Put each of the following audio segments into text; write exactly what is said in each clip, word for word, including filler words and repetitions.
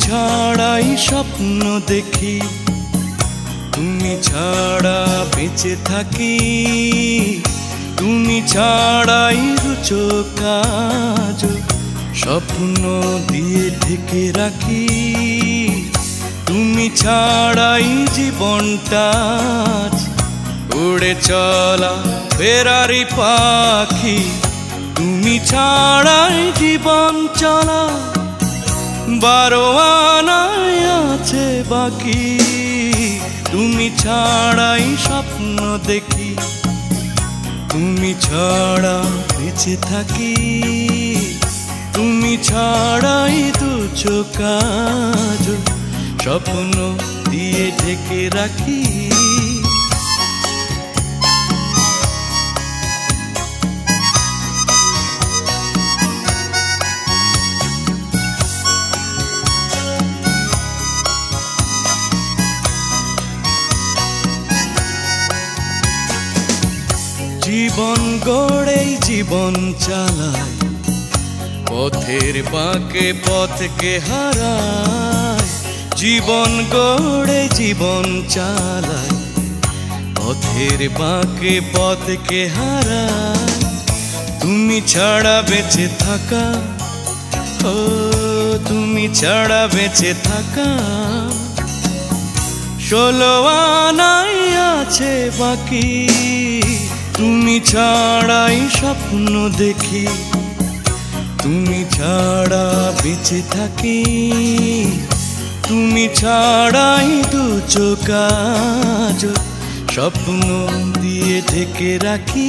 ছাড়াই স্বপ্ন দেখি, তুমি ছাড়া বেঁচে থাকি, তুমি ছাড়াই রুচক আজ স্বপ্ন দিয়ে ঢেকে রাখি। তুমি ছাড়াই জীবনটা উড়ে চলা ফেরারি পাখি, তুমি ছাড়াই জীবন চলা বারো আনায় আছে বাকি। তুমি ছাড়াই স্বপ্ন দেখি, তুমি ছাড়া বেঁচে থাকি, তুমি ছাড়াই দু চোখ আজ স্বপ্ন দিয়ে ঢেকে রাখি। জীবন গড়েই জীবন চালায়, পথের বাঁকে পথকে হারায়। জীবন গড়ে জীবন চালায়, পথের বাঁকে পথকে হারায়। তুমি ছাড়া বেঁচে থাকা, ও তুমি ছাড়া বেঁচে থাকা ষোলো আনাই আছে বাকি। তুমি ছাড়াই স্বপ্ন দেখি, তুমি ছাড়া বেঁচে থাকি, তুমি ছাড়াই দু চোখ আজ স্বপ্ন দিয়ে ঢেকে রাখি।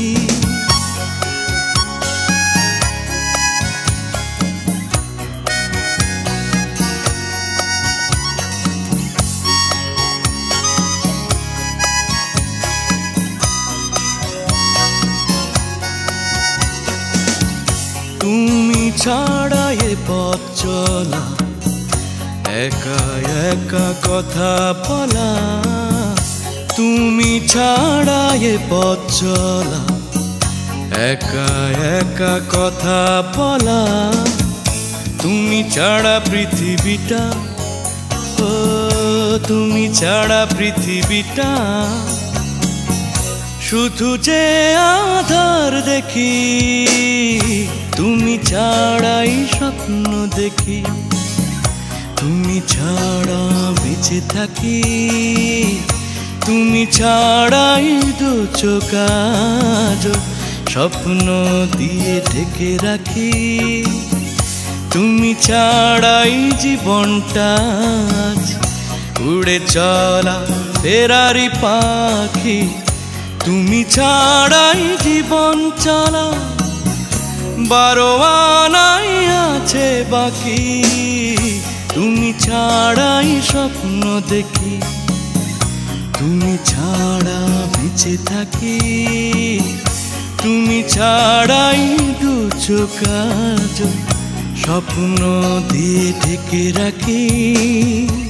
তুমি ছাড়া এ পথ চলা, একা একা কথা বলা। তুমি ছাড়া এ পথ চলা, একা একা কথা বলা। তুমি ছাড়া পৃথিবীটা, ও তুমি ছাড়া পৃথিবীটা শুধু যে আধার দেখি। তুমি ছাড়াই স্বপ্ন দেখি, তুমি ছাড়া বেঁচে থাকি, তুমি ছাড়াই দু চোখ আজ স্বপ্ন দিয়ে ঢেকে রাখি। তুমি ছাড়াই জীবনটা উড়ে চলা ফেরারি পাখি, তুমি ছাড়াই জীবন চলা বারো আনাই আছে বাকি। তুমি ছাড়াই স্বপ্ন দেখি, তুমি ছাড়া বেঁচে থাকি, তুমি ছাড়াই দু চোখ আজ স্বপ্ন দিয়ে ঢেকে রাখি।